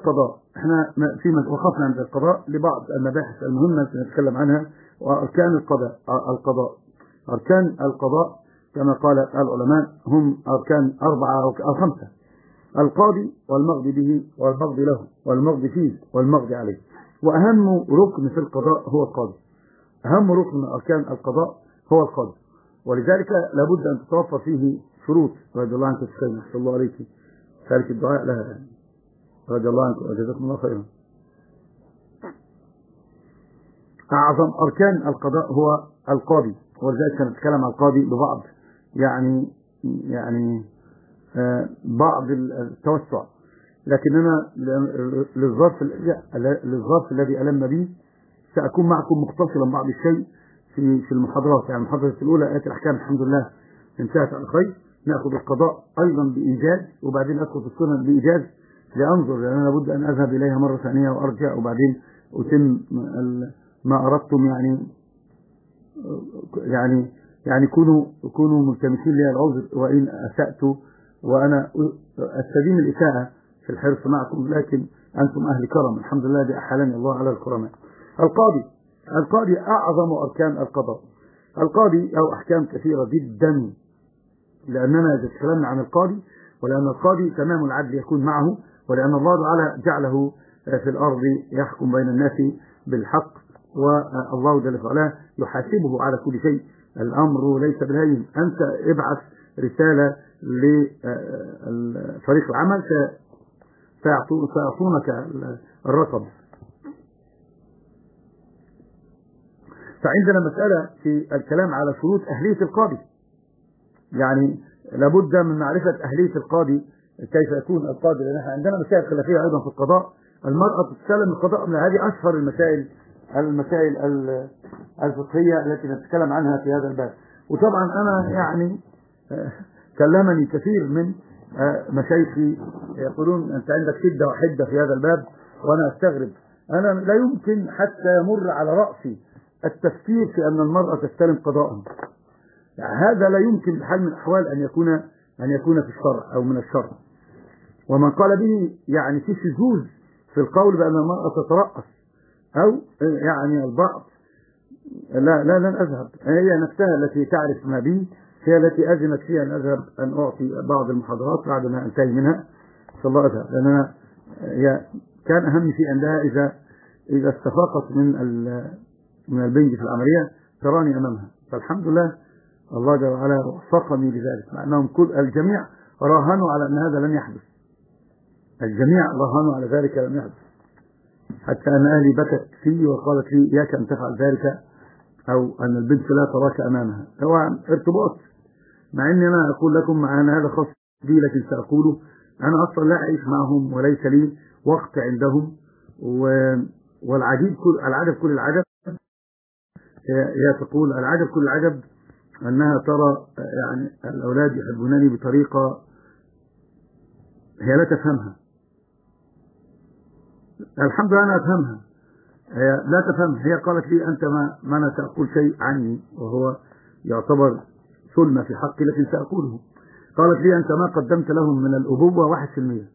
القضاء، احنا وقفنا عند القضاء لبعض المباحث المهمة نتكلم عنها. وأركان القضاء أركان القضاء كما قال العلماء هم أركان 4 أو 5: القاضي والمقضي به والمقضي له والمقضي فيه والمقضي عليه. وأهم ركن في القضاء هو القاضي. أهم ركن من أركان القضاء هو القاضي، ولذلك لابد أن تتوفر فيه شروط. رضي الله عنك السيد، صلى الله عليك خارج الدعاء لها، رضي الله عنك وجزاكم الله خيرا. أعظم أركان القضاء هو القاضي، ولذلك سنتكلم عن القاضي ببعض يعني بعض التوسع، لكننا للظرف الذي ألم به سأكون معكم مختصرا بعض الشيء في المحاضرات. يعني المحاضرة الأولى آيات الأحكام الحمد لله انتهت على خير. نأخذ القضاء أيضا بإيجاز، وبعدين أدخل في السنن بإيجاز لأنظر، لأن أنا لابد أن أذهب إليها مرة ثانية وأرجع، وبعدين أتم ما أردتم. يعني كونوا ملتمسين لي العذر وإن أسأت، وأنا أستدين الإساءة في الحرص معكم، لكن أنتم أهل كرم الحمد لله، دي أحالني الله على الكرماء. القاضي أعظم أركان القضاء. القاضي له أحكام كثيرة جدا، لأننا إذا تكلمنا عن القاضي، ولأن القاضي تمام العدل يكون معه، ولأن الله تعالى جعله في الأرض يحكم بين الناس بالحق، والله جل وعلا يحاسبه على كل شيء. الأمر ليس بالهين. أنت ابعث رسالة لفريق العمل سيعطونك الرقم. فعندنا مسألة في الكلام على شروط أهلية القاضي، يعني لابد من معرفة أهلية القاضي، كيف يكون القاضي، لأن احنا عندنا مسائل خلافية أيضا في القضاء. المرأة تستلم القضاء، من هذه أشهر المسائل الفقهية التي نتكلم عنها في هذا الباب. وطبعا أنا يعني كلمني كثير من مشايخي يقولون أنت عندك شدة وحدة في هذا الباب، وأنا أستغرب. أنا لا يمكن حتى يمر على رأسي التفكير في أن المرأة تستلم قضاء. يعني هذا لا يمكن بحال من الأحوال أن يكون في الشرع أو من الشرع. ومن قال به يعني في شذوذ في القول بأن المرأة تترأس، أو يعني البعض، لن أذهب. هي نفسها التي تعرف ما بي، هي التي أذنت فيها أن أذهب أن أعطي بعض المحاضرات بعد ما أنتهي منها إن شاء الله أذهب، لأن كان أهم شيء عندها إذا استفاقت من البنج في العملية تراني أمامها. فالحمد لله الله جل وعلا وفقني لذلك، مع أنهم الجميع راهنوا على أن هذا لن يحدث. الجميع راهنوا على ذلك لن يحدث، حتى أن أهلي بكت في وقالت لي إياك أن تفعل ذلك، أو أن البنت لا تراك أمامها. هو ارتباط، مع أني أنا أقول لكم مع أن هذا خاص بي، لكن سأقوله أنا أصلا لا أعيش معهم وليس لي وقت عندهم. والعجيب كل العجب هي تقول العجب كل العجب أنها ترى يعني الأولاد يحبونني بطريقة هي لا تفهمها. الحمد لله أنا أفهمها، هي لا تفهمها. هي قالت لي أنت ما تقول شيء عني وهو يعتبر ثلمة في حقي، لكن سأقوله. قالت لي أنت ما قدمت لهم من الأبوة 1%،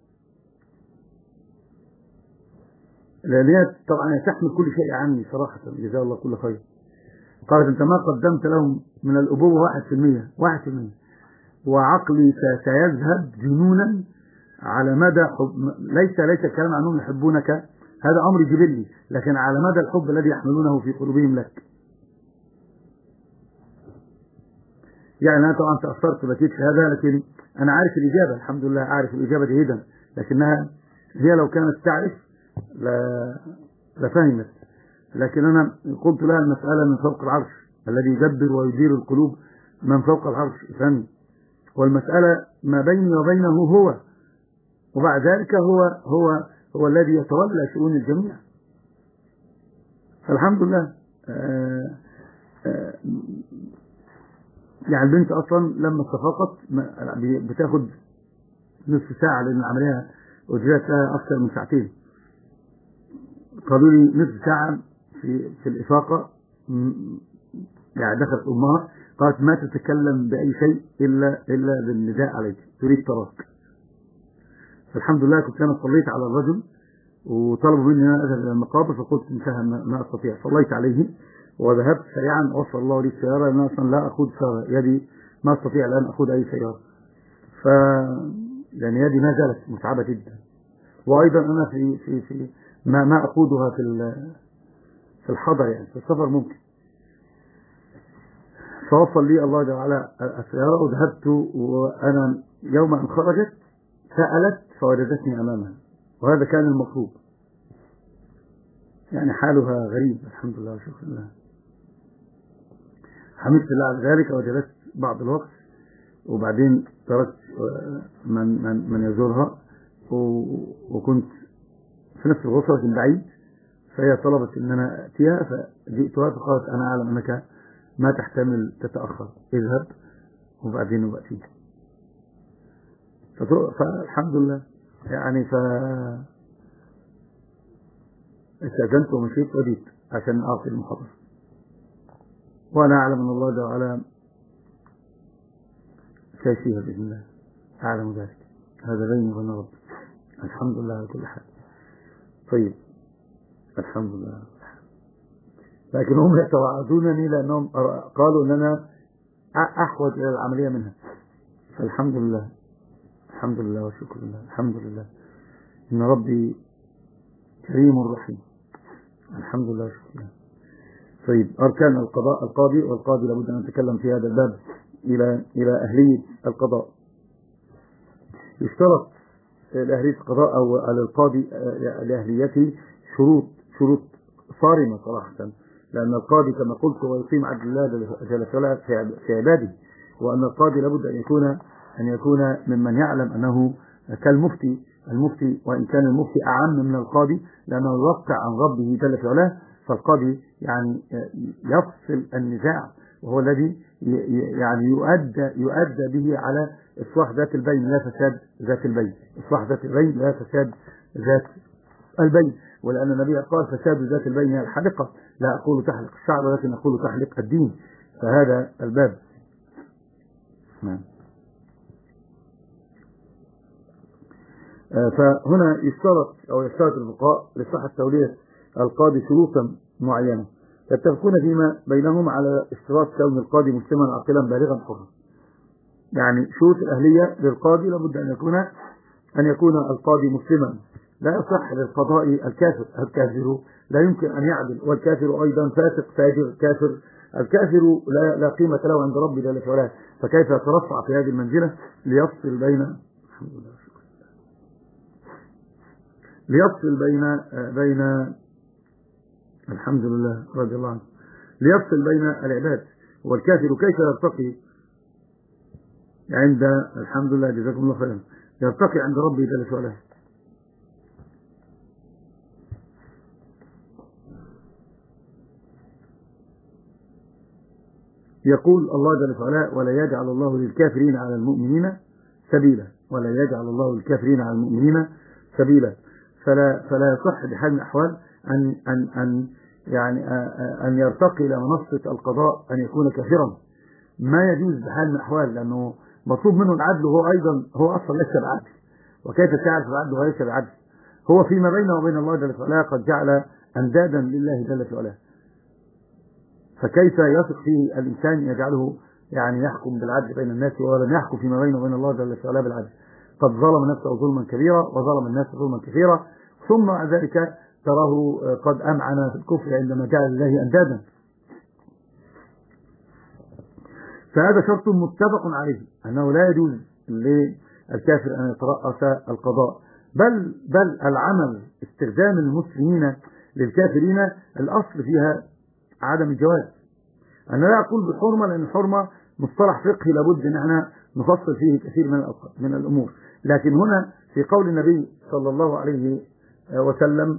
لأن هي طبعا تحمل كل شيء عني صراحة، جزاه الله كل خير. قالت أنت ما قدمت لهم من الأبوة 1%، وعقلي سيذهب جنونا على مدى حب. ليس الكلام عنهم يحبونك، هذا أمر جبلي، لكن على مدى الحب الذي يحملونه في قلوبهم لك. يعني أنا طبعا تأثرت بكيت في هذا، لكن أنا عارف الإجابة الحمد لله، أعرف الإجابة جيدا، لكنها هي لو كانت تعرف لفهمت. لكن أنا قلت لها المسألة من فوق العرش، الذي يدبر ويدير القلوب من فوق العرش فهمي، والمسألة ما بيني وبينه هو، وبعد ذلك هو الذي يتولى شؤون الجميع. فالحمد لله. يعني البنت أصلا لما استفاقت بتاخد نصف ساعة، لأن العملية أجرت لها أكثر من ساعتين. قالوا لي نصف ساعة في الإفاقة. يعني دخلت أمها قالت ما تتكلم بأي شيء إلا بالنداء عليك، تريد تراك. فالحمد لله كنت أنا صليت على الرجل وطلبوا مني أن أذهب إلى المقابر، فقلت انتهى ما أستطيع. صليت عليه وذهبت سريعا، وصل الله لي السيارة، لأن أصلا لا أخذ سيارة، يدي ما أستطيع الآن أخذ أي سيارة، لأن يدي ما زالت متعبة جدا، وأيضا أنا في ما أقودها في الحضر، يعني في السفر ممكن. فوصل لي الله جل وعلا السيارة، وذهبت، وأنا يوم أن خرجت سألت فوجدتني أمامها، وهذا كان المطلوب. يعني حالها غريب، الحمد لله وشكر الله. حمدت الله على ذلك، وجلست بعض الوقت، وبعدين تركت من يزورها، وكنت في نفس الغرفة لكن بعيد، فهي طلبت ان انا اتيها، فجئتها فقالت انا اعلم انك ما تحتمل تتأخر، اذهب وبعدين وأتيك. فالحمد لله يعني استأذنت ومشيت وديت عشان أعطي المحاضرة، وأنا أعلم أن الله جل وعلا سيشفيها بإذن الله، أعلم ذلك، هذا بيني وبين ربي. الحمد لله على كل حال. طيب الحمد لله. لكن هم يتوعدونني لأنهم قالوا أن أنا أحوج إلى العملية منها، فالحمد لله، الحمد لله وشكر الله، الحمد لله إن ربي كريم رحيم، الحمد لله وشكر الله. طيب أركان القاضي، والقاضي لابد أن نتكلم في هذا الباب إلى أهلية القضاء. يشترط لأهلية القضاء أو على القاضي لأهليته شروط صارمة صراحة، لأن القاضي كما قلت هو يقيم عدل الله جل وعلا في عباده، وأن القاضي لابد أن يكون ممن يعلم أنه كالمفتي، وإن كان المفتي أعم من القاضي لأنه يوقع عن ربه جل وعلا، فالقاضي يعني يفصل النزاع، وهو الذي يعني يؤدى به على إصلاح ذات البين لا فساد ذات البين، إصلاح ذات البين لا فساد ذات البين. ولأن النبي قال فساد ذات البين هي الحلقة، لا أقول تحلق الشعر ولكن أقول تحلق الدين، فهذا الباب. فهنا يشترط الفقهاء لصحة تولية القاضي شروطا معينة، يتفقون فيما بينهم على اشتراط كون القاضي مسلما عاقلا بالغا حرا. يعني شروط الأهلية للقاضي لابد أن يكون القاضي مسلما، لا يصح للقضاء الكافر لا يمكن أن يعدل، والكافر أيضا فاسق فاجر كافر، الكافر لا قيمة له عند ربي جل وعلا، فكيف يترفع في هذه المنزلة ليفصل بين الحمد لله رضي الله عنه، ليفصل بين العباد. والكافر كيف يرتقي عند الحمد لله جزاكم الله خيرا، يرتقي عند ربه جل وعلا. يقول الله جل وعلا ولا يجعل الله للكافرين على المؤمنين سبيلا، ولا يجعل الله للكافرين على المؤمنين سبيلا. فلا يصح بحال من الأحوال أن يرتقي إلى منصة القضاء أن يكون كافرا، ما يجوز بحال من الأحوال، لأنه مطلوب منه العدل، وهو أيضا هو أصلا ليس بعدل، وكيف تعرف العدل وليس بعدل؟ هو فيما بينه وبين الله جل وعلا قد جعل أندادا لله جل وعلا، فكيف يثق فيه الإنسان يجعله يعني يحكم بالعدل بين الناس ولم يحكم فيما بينه وبين الله جل وعلا بالعدل؟ قد ظلم نفسه ظلما كبيرا وظلم الناس ظلما كثيرا، ثم ذلك تراه قد أمعن في الكفر عندما جعل الله أندادا. فهذا شرط متفق عليه أنه لا يجوز للكافر أن يترأس القضاء، بل العمل استخدام المسلمين للكافرين الأصل فيها عدم الجواز. أنا لا أقول بالحرمة، لأن الحرمة مصطلح فقهي لابد أن احنا نفصل فيه كثير من الأمور، لكن هنا في قول النبي صلى الله عليه وسلم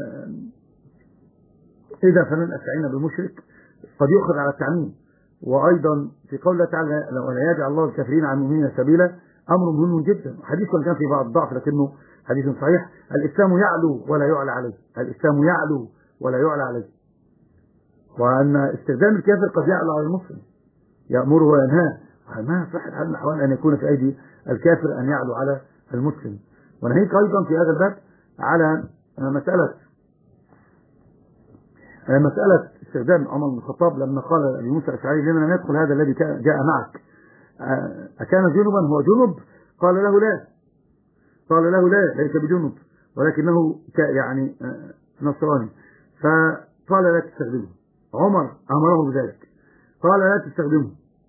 إذا فلن أستعين بالمشرك قد يؤخذ على التعميم، وأيضا في قول الله تعالى ولا يجعل الله الكافرين على المؤمنين سبيلا أمر مهم جدا، حديث كان في بعض الضعف لكنه حديث صحيح. الإسلام يعلو ولا يعلى عليه، الإسلام يعلو ولا يعلى عليه، وأن استخدام الكافر قد يعلى على المسلم يأمره وينهاه، ما صح الحال من الأحوال أن يكون في أيدي الكافر أن يعلو على المسلم. ونهيك أيضا في هذا الباب على مسألة استخدام عمر بن الخطاب لما قال لأبي موسى الأشعري لما لم يدخل هذا الذي جاء معك أكان جنبا هو جنب؟ قال له لا ليس بجنب ولكنه يعني نصراني، فقال لا تستخدمه. عمر أمره بذلك قال لا تستخدمه.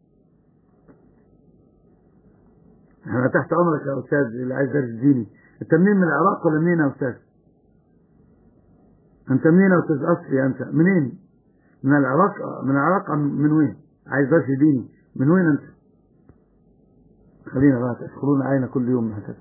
أنا تحت أمرك يا أستاذ اللي عايز درس ديني. أنت منين، من العراق ولا منين يا أستاذ؟ أنت منين يا أستاذ أصلي؟ أنت منين؟ من العراق من وين؟ عايز درس ديني من وين أنت؟ خلينا بقى تدخلون علينا كل يوم هكذا.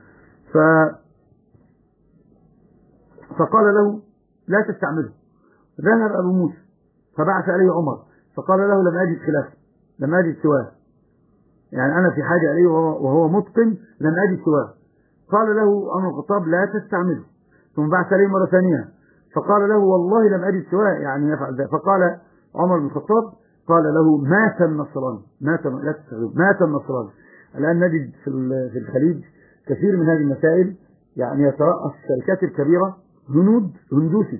فقال له لا تستعمله. ذهب أبو موسى فبعث عليه عمر فقال له لم أجد خلافه، لم أجد سواه، يعني أنا في حاجة عليه وهو متقن لم أجد سواه. قال له عمر الخطاب لا تستعمله. ثم بعث عليه مرة ثانية فقال له والله لم أجد سواه، يعني يفعل ذلك. فقال عمر بن الخطاب قال له مات النصراني، لا تستعمله، مات النصراني. الآن نجد في الخليج كثير من هذه المسائل، يعني يترأس الشركات الكبيرة هنود هندوسي،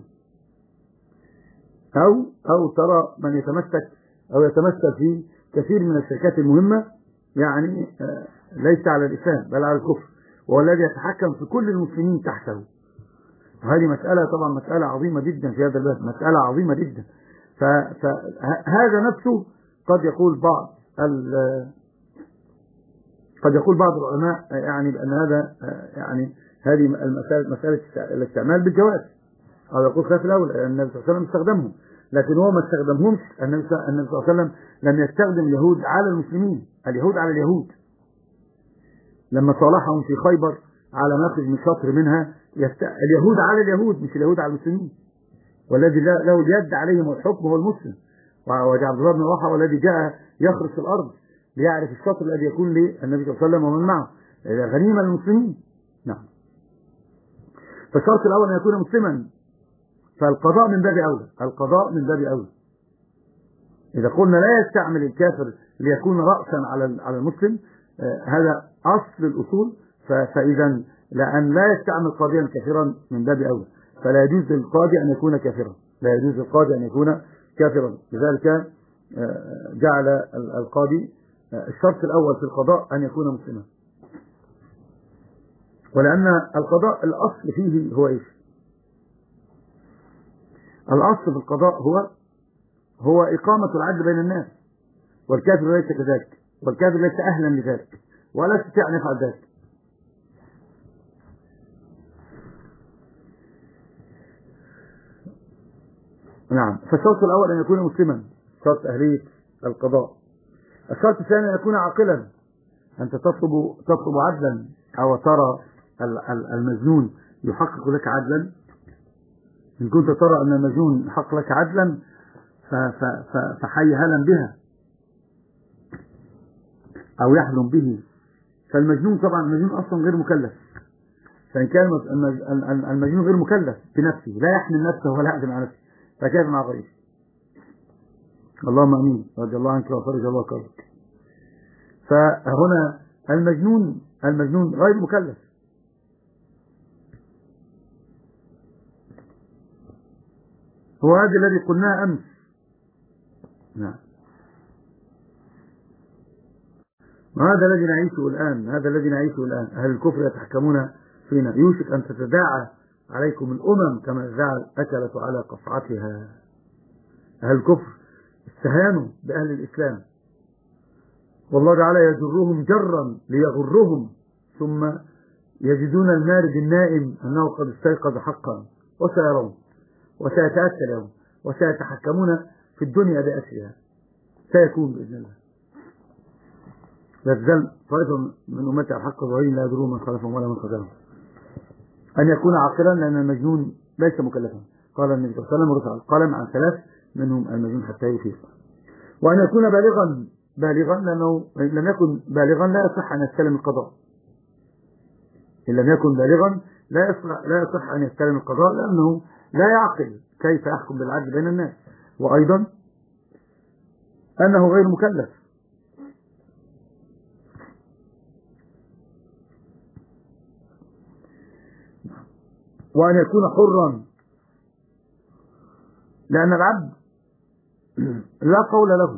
أو ترى من يتمثل في كثير من الشركات المهمة، يعني ليس على الإسلام بل على الكفر، وهو الذي يتحكم في كل المسلمين تحته. وهذه مسألة طبعا مسألة عظيمة جدا في هذا الباب، مسألة عظيمة جدا. فهذا نفسه قد يقول بعض العلماء يعني بأن هذا يعني هذه مسألة الاستعمال بالجواز، أو يقول خلاف الأول النبي صلى الله عليه وسلم استخدمهم، لكن هو ما استخدمهمش. النبي صلى الله عليه وسلم لم يستخدم اليهود على المسلمين، اليهود على اليهود. لما صالحهم في خيبر على ما يخرج من شطر منها، اليهود على اليهود مش اليهود على المسلمين. والذي له اليد عليهم الحكم هو المسلم. وعبد الله بن رواحة والذي جاء يخرج الأرض ليعرف الشطر الذي يكون للنبي صلى الله عليه وسلم ومن معه غنيمة للمسلمين. نعم. فالشرط الأول أن يكون مسلما، فالقضاء من باب أولى. إذا قلنا لا يستعمل الكافر ليكون رأسا على المسلم، هذا أصل الأصول. فإذا لأن لا يستعمل قاضيا كافرا من باب أولى، فلا يجوز للقاضي أن يكون كافرا. لذلك جعل القاضي الشرط الأول في القضاء أن يكون مسلما. ولأن القضاء الأصل فيه هو إيش؟ الأصل في القضاء هو إقامة العدل بين الناس، والكافر ليس كذلك، والكافر ليس أهلا لذلك ولا يستطيع أن يفعل ذلك. نعم. فالشرط الأول أن يكون مسلما، شرط أهلية القضاء. الشرط الثاني أن يكون عاقلا. أنت تطلب عدلا، أو ترى المجنون يحقق لك عدلا. إن كنت ترى أن المجنون يحقق لك عدلا فحي هلا بها أو يحلم به. فالمجنون طبعا المجنون أصلا غير مكلف، فإن كان المجنون غير مكلف بنفسه، لا يحمل نفسه ولا يعزم على نفسه، فكيف مع غيره؟ اللهم امين. رضي الله عنك وفرج الله كربك. فهنا المجنون غير مكلف. هو هذا الذي قلناه امس. نعم. وهذا الذي نعيشه الان. اهل الكفر يتحكمون فينا. يوشك ان تتداعى عليكم الامم كما تداعى الاكلة على قصعتها. اهل الكفر استهانوا باهل الاسلام، والله تعالى يجرهم جرا ليغرهم، ثم يجدون المارد النائم انه قد استيقظ حقا، وسيرون وسيتأتى لهم وسيتحكمون في الدنيا بأسرها. سيكون بإذن الله. لا تزال طائفة من أمتي على الحق ظاهرين لا يدرون من خلفهم ولا من خلفهم. أن يكون عاقلا، لأن المجنون ليس مكلفا. قال النبي صلى الله عليه وسلم: رفع القلم عن ثلاث منهم المجنون حتى يفيق. وأن يكون بالغا لأنه إن لم يكن بالغا لا يصح أن يستلم القضاء. إن لم يكن بالغا لا يصح أن يستلم القضاء، لأنه لا يعقل كيف يحكم بالعدل بين الناس. وأيضا أنه غير مكلف. وأن يكون حرا، لأن العبد لا قول له،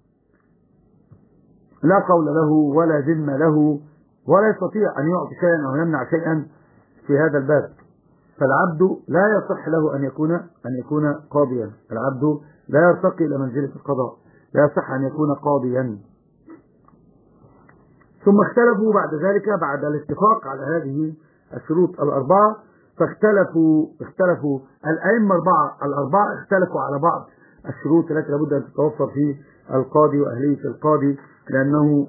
لا قول له ولا ذمة له، ولا يستطيع أن يعطي شيئا أو يمنع شيئا في هذا الباب. فالعبد لا يصح له أن يكون قاضيا، العبد لا يرتقي إلى منزلة القضاء، لا يصح أن يكون قاضيا. ثم اختلفوا بعد ذلك بعد الاتفاق على هذه الشروط الأربعة، اختلفوا الأئمة الأربعة اختلفوا على بعض الشروط التي لابد أن تتوفر في القاضي وأهلية القاضي، لأنه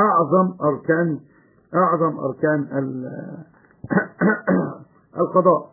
أعظم أركان القضاء.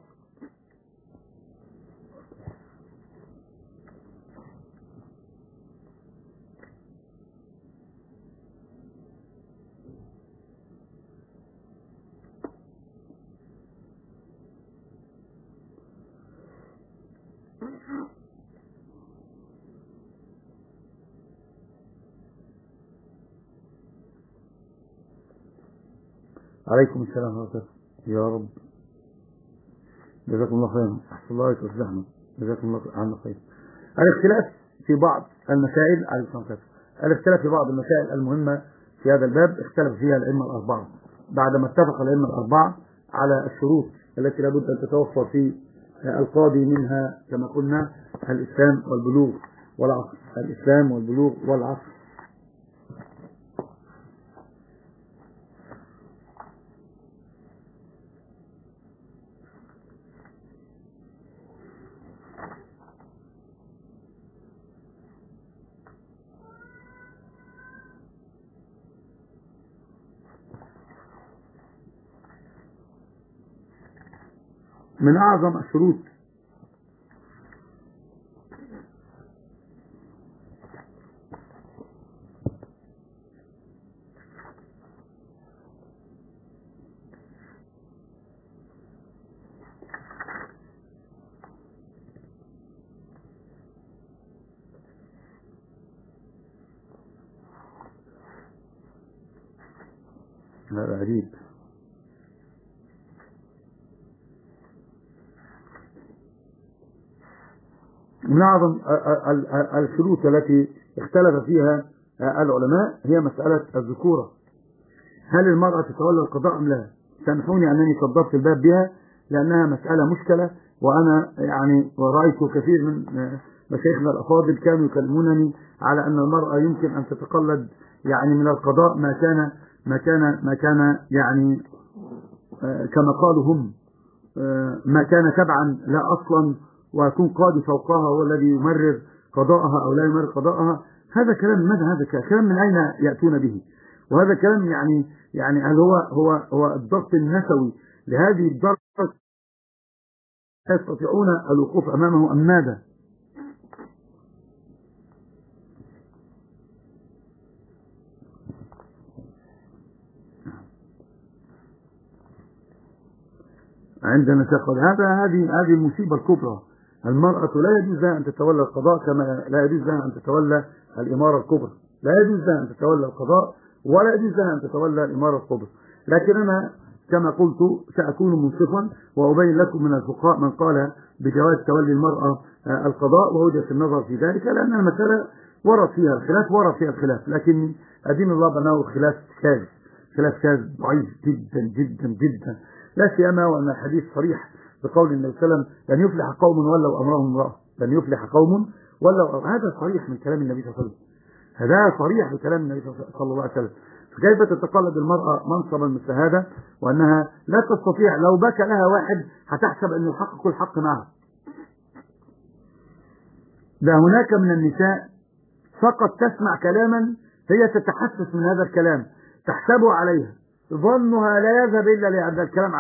عليكم السلام ورحمة الله. يا رب جزاكم الله خيرا، أحسن الله عليكم وسلم، جزاكم الله عنا خير. الاختلاف في بعض المسائل الاختلاف في بعض المسائل المهمة في هذا الباب اختلف فيها الأئمة الأربعة بعدما اتفق الأئمة الأربعة على الشروط التي لابد أن تتوفر في القاضي، منها كما قلنا الإسلام والبلوغ والعصر، الإسلام والبلوغ والعصر. من أعظم الشروط هذا عجيب. من أعظم الشروط التي اختلف فيها العلماء هي مسألة الذكورة. هل المرأة تتولى القضاء أم لا؟ سامحوني أنني كبرت الباب بها لأنها مسألة مشكلة، وأنا يعني رأيت كثير من مشايخنا الأفاضل كانوا يكلمونني على أن المرأة يمكن أن تتقلد يعني من القضاء ما كان يعني كما قالوا هم ما كان تبعا لا أصلا، ويكون قاضي فوقها هو الذي يمرر قضاءها أو لا يمرر قضاءها. هذا كلام، ماذا هذا كلام من أين يأتون به؟ وهذا كلام يعني هل هو الضغط النسوي لهذه الدرجة لا يستطيعون الوقوف أمامه أم ماذا؟ عندنا تقول هذه المصيبة الكبرى. المرأة لا يجوز لها أن تتولى القضاء كما لا يجوز لها أن تتولى الإمارة الكبرى، لا يجوز لها أن تتولى القضاء ولا يجوز لها أن تتولى الإمارة الكبرى. لكن أنا كما قلت سأكون منصفا وأبين لكم من الفقهاء من قال بجواز تولي المرأة القضاء ووجهة النظر في ذلك، لأن المسألة ورد فيها الخلاف، لكن أدين الله بأنه خلاف شاذ ضعيف جدا جدا جدا، لا سيما وأن الحديث صريح بقول النبي صلى الله عليه وسلم لن يفلح قوم ولوا أمرهم امرأة، لن يفلح قوم ولوا. هذا صريح من كلام النبي صلى الله عليه وسلم، هذا صريح من كلام النبي صلى الله عليه وسلم. فكيف تتقلد المرأة منصبا مثل هذا وأنها لا تستطيع؟ لو بكى لها واحد هتحسب أن الحق كل حق معها. ده هناك من النساء فقط تسمع كلاما هي تتحسس من هذا الكلام تحسبه عليها، ظنها لا يذهب إلا لهذا الكلام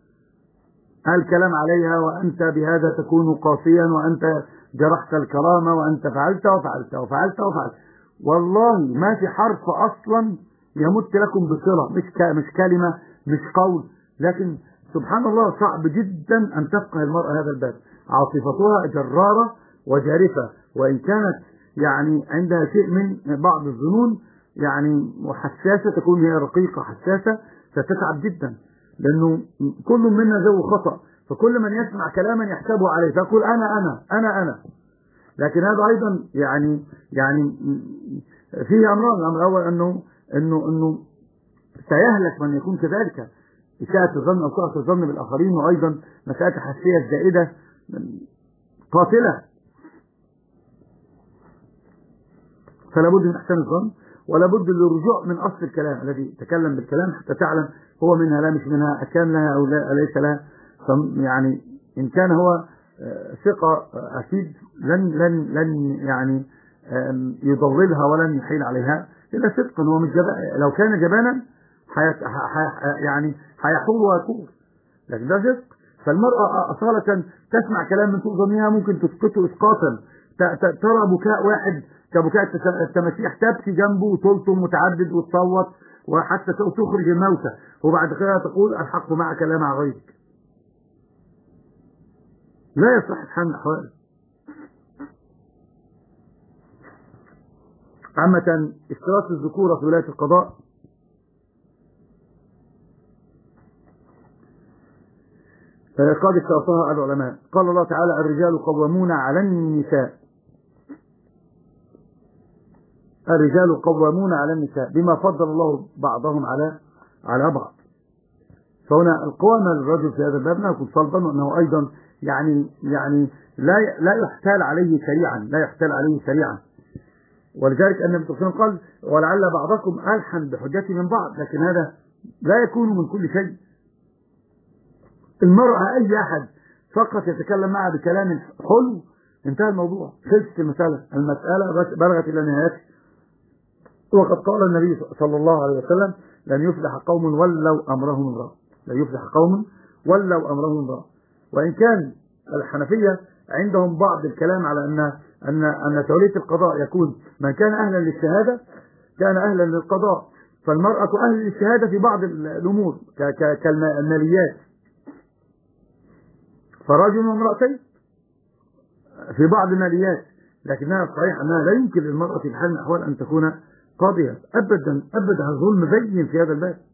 عليها، وأنت بهذا تكون قاسيا، وأنت جرحت الكرامة، وأنت فعلت وفعلت وفعلت وفعلت. والله ما في حرف أصلا يمت لكم بصلة، مش كلمة، مش قول، لكن سبحان الله صعب جدا أن تفقه المرأة هذا الباب. عاطفتها جرارة وجارفة، وإن كانت يعني عندها شيء من بعض الظنون يعني وحساسة، تكون هي رقيقة حساسة، ستتعب جدا، لأنه كل منا ذو خطأ، فكل من يسمع كلاما يحسبه عليه فيقول أنا. لكن هذا أيضا يعني فيه أمران. الأمر الأول أنه سيهلك من يكون كذلك، إساءة الظن أو سوء الظن بالآخرين، وأيضا مسألة الحساسية الزائدة قاتلة. فلا بد من إحسان الظن، ولا بد للرجوع من أصل الكلام الذي تكلم بالكلام حتى تعلم هو منها لا مش منها، أكان لها أو لا ليس لها. يعني إن كان هو ثقة أكيد لن يعني يضللها ولن يحيل عليها إلا صدقا. هو مش جبان، لو كان جبانا يعني هيحور ويكور، لكن ده صدق. فالمرأة أصالة تسمع كلام من سوء ظنها ممكن تسقطه إسقاطا. ترى بكاء واحد كبكاء التماسيح تبكي جنبه وتلطم متعدد وتصوت وحتى تخرج الموتى، وبعد كده تقول الحق معك لا مع غيرك. لا يصح حال الأحوال. عامة اشتراط الذكورة في ولاية القضاء قد اشترطها العلماء. قال الله تعالى الرجال قوامون على النساء، الرجال قوامون على النساء بما فضل الله بعضهم على بعض. فهنا القوامة للرجل في هذا الباب يكون صلبا، وأنه أيضا يعني لا يحتال عليه سريعا. ولذلك النبي صلى الله عليه وسلم قال ولعل بعضكم ألحن بحجته من بعض، لكن هذا لا يكون من كل شيء. المرأة أي أحد فقط يتكلم معها بكلام حلو انتهى الموضوع، خلصت المسألة بلغت إلى نهايتها. وقد قال النبي صلى الله عليه وسلم لن يفلح قوم ولوا أمرهم امرأة. وإن كان الحنفية عندهم بعض الكلام على أن تولية القضاء يكون من كان أهلا للشهادة كان أهلا للقضاء، فالمرأة أهل للشهادة في بعض الأمور كالماليات، فرجل وامرأتين في بعض الماليات. لكنها صحيح أنها لا يمكن للمرأة في حال من الأحوال أن تكون قاضية أبدا. ظلم بين في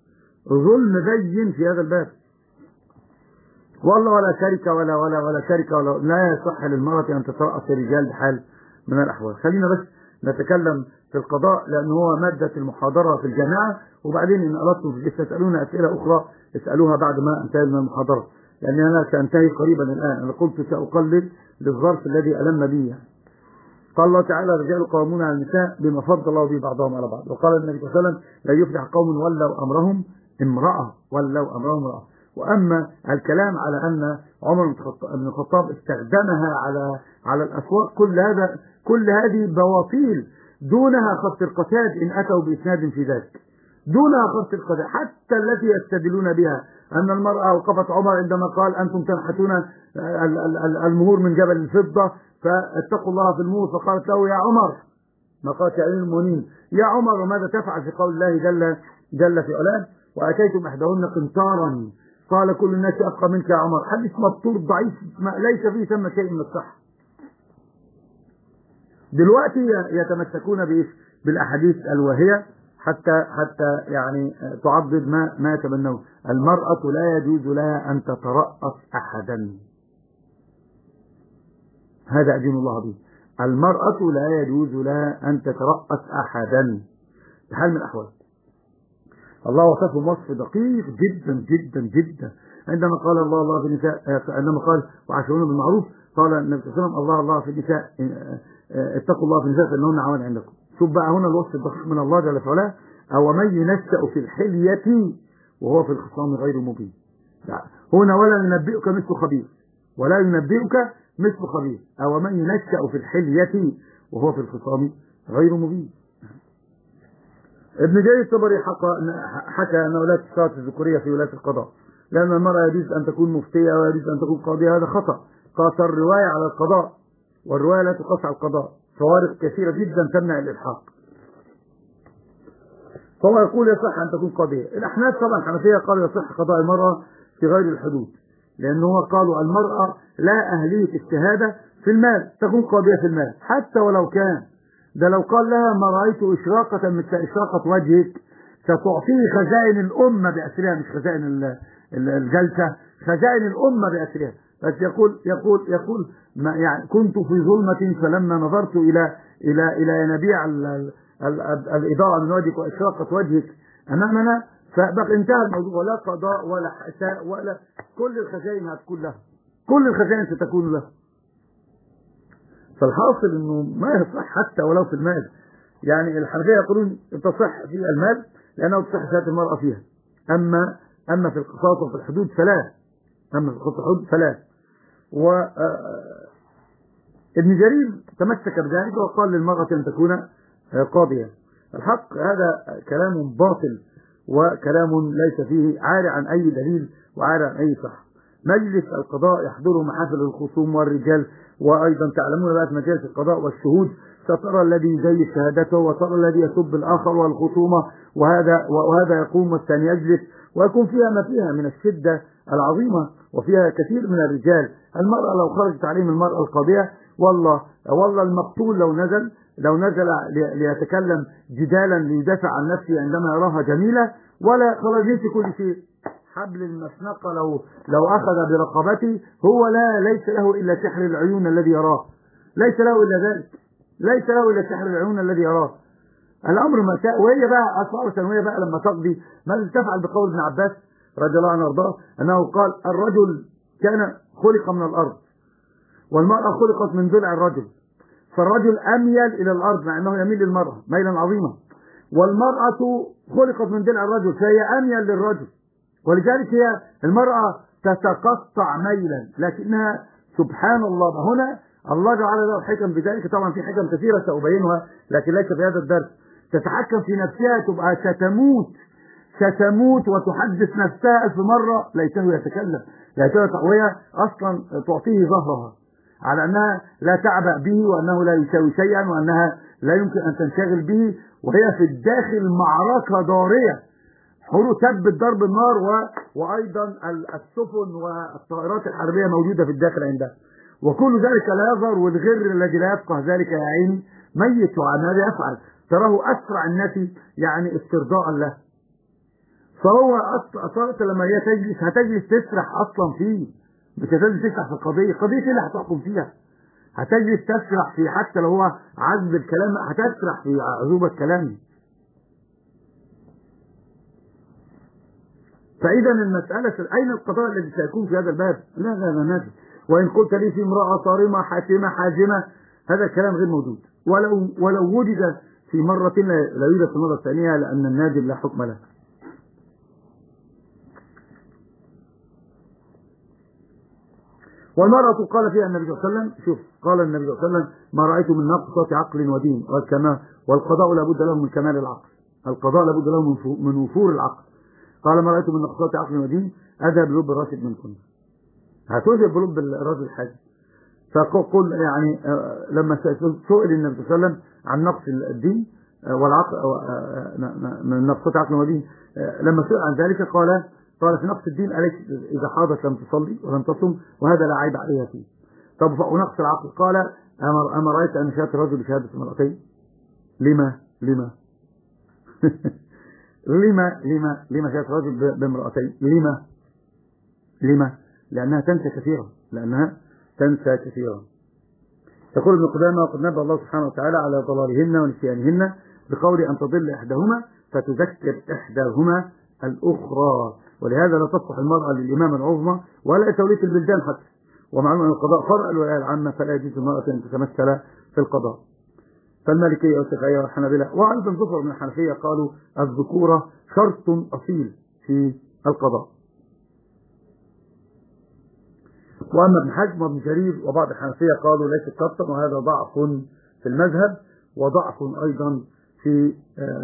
هذا الباب، والله ولا شركة ولا شركة لا يصح للمرأة أن تترأس الرجال بحال من الأحوال. خلينا بس نتكلم في القضاء لأنه هو مادة المحاضرة في الجامعة، وبعدين إن أردتم تسألون أسئلة أخرى اسألوها بعد ما انتهي من المحاضرة، لأن أنا سأنتهي قريبا الآن. أنا قلت سأقلد للظرف الذي ألم بي. قال الله تعالى الرجال قوامون على النساء بما فضل الله به بعضهم على بعض. وقال النبي صلى الله عليه وسلم لا يفلح قوم ولوا أمرهم امرأة. وأما الكلام على أن عمر بن الخطاب استخدمها على الأسواق، كل هذه بواطيل دونها خط القتاد إن أتوا بإسناد في ذلك، دونها خط القتاد. حتى التي يستدلون بها أن المرأة وقفت عمر عندما قال أنتم تنحتون المهور من جبل الفضة فاتقوا الله في المهور، فقالت له يا عمر، ما قالت يا أمير المؤمنين، يا عمر وماذا تفعل في قول الله جل في علاه وأتيتم إحداهن قنطارا قال كل الناس أبقى منك يا عمر. حديث مبتور ضعيف ليس فيه ثم شيء من الصحة. دلوقتي يتمسكون بالأحاديث الواهية حتى يعني تعضد ما يتبنون. المرأة لا يجوز لها أن تترأس أحدا، هذا أدين الله به. المرأة لا يجوز لها أن تترأس أحدا بحال من الأحوال. الله وصفه وصف دقيق جدا جدا جدا عندما قال الله في النساء، عندما قال وعاشرون بالمعروف، قال النبي صلى الله عليه وسلم الله في النساء اتقوا الله في النساء فإنهن عوان عندكم. شوف بقى هنا الوصف الدقيق من الله جل وعلا، أو من ينشأ في الحلية وهو في الخصام غير مبين. هنا ولا ينبئك مثل خبير، أو من ينشأ في الحلية وهو في الخصام غير مبين. ابن جرير الطبري حكى أنه لا تشترط الذكورية في ولاية القضاء، لأن المرأة يجوز أن تكون مفتية ويجوز أن تكون قاضية. هذا خطأ، قاس الرواية على القضاء والرواية لا تقاس على القضاء، فوارق كثيرة جدا تمنع الإلحاق. فهو يقول يصح أن تكون قاضية. الأحناف طبعا الحنفية قالوا يصح قضاء المرأة في غير الحدود، لأنه قالوا المرأة لا أهلية الشهادة في المال، تكون قاضية في المال حتى ولو كان ده لو قال لها ما رأيت إشراقة مثل إشراقة وجهك ستعطيه خزائن الأمة بأسرها، مش خزائن الجلسة، خزائن الأمة بأسرها. بس يقول ما يعني كنت في ظلمة فلما نظرت إلى ينابيع الإضاءة من وجهك وإشراقة وجهك أمامنا فبقى انتهى الموضوع، ولا قضاء ولا حساء ولا كل الخزائن هتكون له، كل الخزائن ستكون له. فالحاصل انه ما يصح حتى ولو في المال. يعني الحنفية يقولون تصح في المال لأنه تصح شهادة المرأة فيها، أما في القصاص وفي الحدود فلا، أما في الحدود فلا. ابن جرير تمسك بذلك وقال للمرأة أن تكون قاضية. الحق هذا كلام باطل وكلام ليس فيه عاري عن أي دليل وعاري عن أي صح. مجلس القضاء يحضره محافل الخصوم والرجال، وأيضا تعلمون بقى في مجالس القضاء والشهود سترى الذي يزيف شهادته وترى الذي يسب الآخر والخصومة، وهذا يقوم والثاني يجلس، ويكون فيها ما فيها من الشدة العظيمة، وفيها كثير من الرجال. المرأة لو خرجت عليهم المرأة القاضية والله المقتول لو نزل ليتكلم جدالا ليدافع عن نفسه عندما يراها جميلة ولا خرج ينسي كل شيء. حبل المشنقة لو أخذ برقبته هو ليس له إلا سحر العيون الذي يراه، ليس له إلا ذلك، ليس له إلا سحر العيون الذي يراه. الأمر ما شاء. وهي بقى أصبح ثانوية بقى لما تقضي ماذا تفعل بقول ابن عباس رضي الله عنه وارضاه أنه قال الرجل كان خلق من الأرض والمرأة خلقت من ضلع الرجل، فالرجل أميل إلى الأرض مع أنه يميل للمرأة ميلا عظيما، والمرأة خلقت من ضلع الرجل فهي أميل للرجل، ولذلك هي المرأة تتقطع ميلا، لكنها سبحان الله هنا الله جعل له الحكم بذلك. طبعا في حكم كثيرة سأبينها لكن ليس في هذا الدرس. تتحكم في نفسها تبقى ستموت وتحدث نفسها 1000 مرة ليته يتكلم، وهي أصلا تعطيه ظهرها على أنها لا تعبأ به وأنه لا يساوي شيئا وأنها لا يمكن أن تنشغل به، وهي في الداخل معركة ضارية، تبت ضرب النار وأيضا السفن والطائرات الحربية موجودة في الداخل عندها، وكل ذلك لا يظهر، والغر الذي لا يفقه ذلك يا عيني ميت وعن هذا يفعل، تراه أسرع الناس يعني استرضاء له. فهو أصلا لما هي هتجلس تسرح أصلا فيه، مش هتجلس تسرح في القضية اللي هتحكم فيها، هتجلس تسرح في حتى لو هو عذب الكلام هتسرح في عذوبة الكلام. فإذا المسألة أين القضاء الذي سيكون في هذا الباب؟ لا نادي. وإن قلت لي في امرأة صارمة حاسمة حازمة هذا الكلام غير موجود، ولو وجد في مرة لا يوجد في المرة الثانية، لأن النادم لا حكم له. والمرأة قال فيها النبي صلى الله عليه وسلم، شوف قال النبي صلى الله عليه وسلم ما رأيت من نقصة عقل ودين والقضاء لابد له من كمال العقل، القضاء لابد له من وفور العقل. قال ما رأيت من نقصات عقل ودين أذهب بلب الراشد منكم، هتذهب بلب الرجل الحاج. فقل يعني لما سئل النبي صلى الله عليه وسلم عن نقص الدين والعقل من نقصات عقل ودين، لما سئل عن ذلك قال في نقص الدين أليس إذا حاضت لم تصلي ولم تصم وهذا لا عيب عليها فيه. طب ونقص العقل قال أما رأيت أن شهادة الرجل بشهادة امرأتين؟ لما لما شهادة الرجل بامرأتين؟ لما لأنها تنسى كثيرا. يقول ابن قدامة وقد نبه الله سبحانه وتعالى على ضلالهن ونسيانهن بقول أن تضل إحداهما فتذكر إحداهما الأخرى، ولهذا لا تصلح المرأة للإمامة العظمى ولا تولية البلدان حتى، ومعلوم أن القضاء فرع الولاية العامة فلا يجوز المرأة أن تتمثل في القضاء. فالمالكية والشافعية والحنابلة وأيضا ظفر من الحنفية قالوا الذكورة شرط أصيل في القضاء. وأما ابن حزم وابن جرير وبعض الحنفية قالوا ليس شرطا، وهذا ضعف في المذهب وضعف أيضا في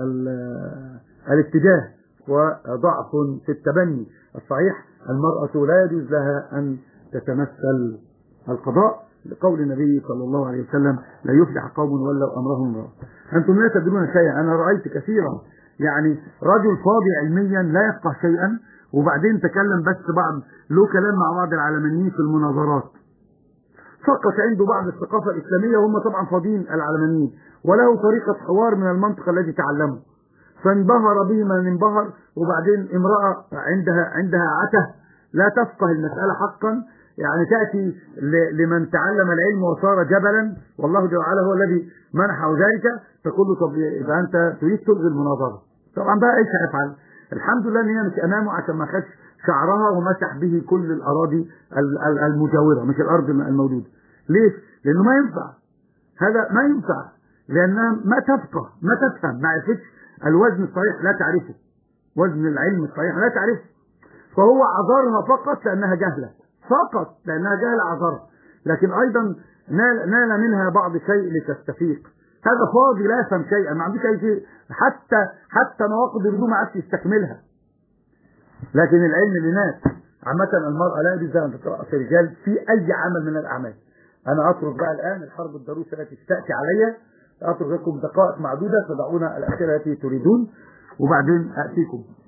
الاتجاه وضعف في التبني. الصحيح المرأة لا يجوز لها أن تتمثل القضاء لقول النبي صلى الله عليه وسلم لا يفلح قوم ولوا أمرهم امرأة. أنتم لا تدرون شيئا. أنا رأيت كثيرا يعني رجل فاضي علميا لا يفقه شيئا وبعدين تكلم بس له كلام مع بعض العلمانيين في المناظرات، فقط عنده بعض الثقافة الإسلامية وهم طبعا فاضيين العلمانيين، وله طريقة حوار من المنطقة التي تعلموا، فانبهر به من انبهر. وبعدين امرأة عندها عته لا تفقه المسألة حقا، يعني تأتي لمن تعلم العلم وصار جبلا والله جل وعلا هو الذي منحه ذلك، تقول له طب يبقى أنت تريد تلغي المناظرة. طبعا بقى ايش هيفعل؟ الحمد لله ان هي مش امامه عشان ما خدش شعرها ومسح به كل الاراضي المجاوره مش الارض الموجوده. ليه؟ لانه ما ينفع، هذا ما ينفع، لانها ما تفقه ما تفهم، ما عرفتش الوزن الصحيح، لا تعرفه وزن العلم الصحيح لا تعرفه. فهو عذرها فقط لانها جهله، فقط لانها جهله عذرها، لكن ايضا نال منها بعض شيء لتستفيق. هذا فاضي لا يفهم شيئا، ما عندوش اي شيء، حتى نواقض الوضوء ما عرفش يستكملها. لكن العلم لناس عامة. المرأة لا يجوز أن تترأس الرجال في أي عمل من الأعمال. أنا أترك بقى الآن الحرب الضروسة التي تأتي علي، أترك لكم دقائق معدودة تضعون الأسئلة التي تريدون وبعدين أتيكم.